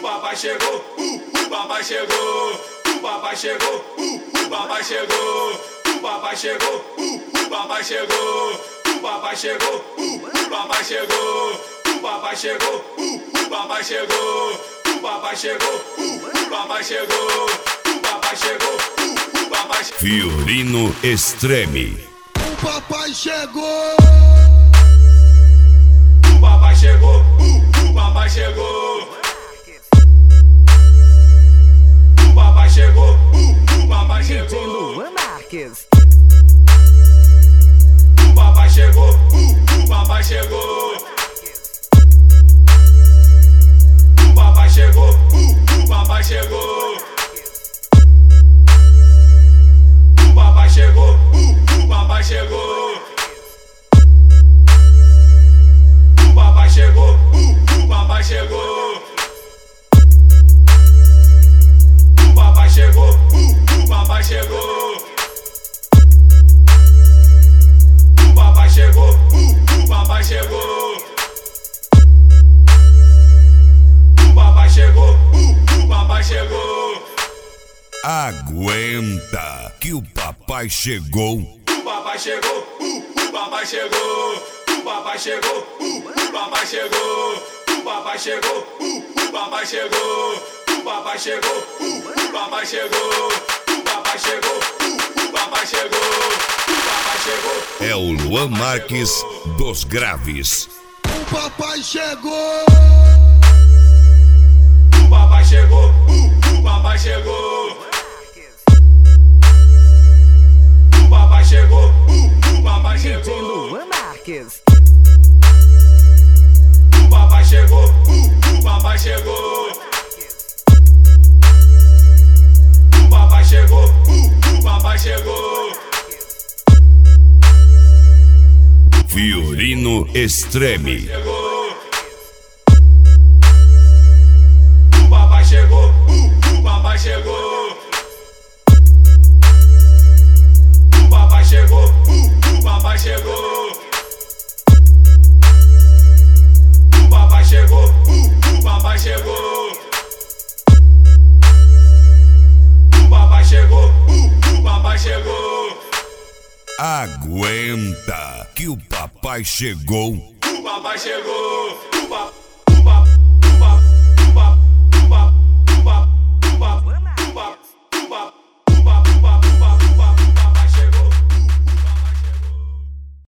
papai chegou, o papai chegou, o papai chegou, o papai chegou, o papai chegou, o papai chegou, o papai chegou, o papai chegou, o papai chegou, o papai chegou, o papai chegou, o papai chegou, o papai chegou, o papai chegou. Fiorino Extreme. O papai chegou. O papai chegou, o papai chegou. O papai chegou, o papai chegou. Luan Marques. O papai chegou, o papai chegou. O papai chegou, o papai chegou. O papai chegou, o papai chegou. O papai chegou, o papai chegou. O papai chegou, o papai chegou. O papai chegou, o papai chegou. O papai chegou, o papai chegou. Aguenta que o papai chegou. O papai chegou, o papai chegou. O papai chegou, o papai chegou. O papai chegou, o papai chegou. O papai chegou, o papai chegou. O papai chegou, o papai chegou. O papai chegou. É o Luan Marques dos Graves. O papai chegou. O papai chegou, o papai chegou. O papai chegou, o papai chegou. Luan Marques. O papai chegou, o papai chegou. O papai chegou, o papai chegou. Fiorino Extreme. Chegou. O papai chegou, o papai chegou. O papai chegou, o papai chegou. O papai chegou, o papai chegou. O papai chegou, o papai chegou. Aguenta que o papai chegou. O papai chegou, o papai